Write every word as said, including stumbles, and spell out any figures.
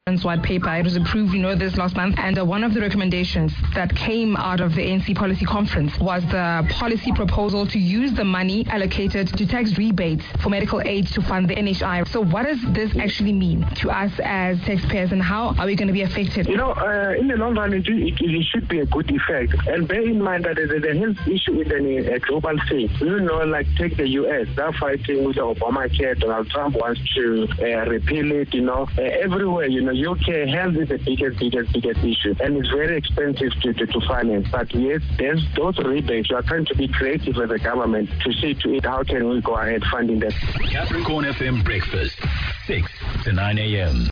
white paper. It was approved, you know, this last month, and uh, one of the recommendations that came out of the A N C policy conference was the policy proposal to use the money allocated to tax rebates for medical aid to fund the N H I. So what does this actually mean to us as taxpayers, and how are we going to be affected? You know, uh, in the long run, it, it, it should be a good effect. And bear in mind that the, the health issue is a, a global thing. You know, like take the U S, they're fighting with the Obamacare. Donald Trump wants to uh, repeal it, you know. Uh, everywhere, you know, U K health is the biggest, biggest, biggest issue. And it's very expensive to, to, to finance. But yes, there's those rebates. You are trying to be creative as a government to see to it, how can we go ahead funding that? Capricorn F M Breakfast, six to nine a.m.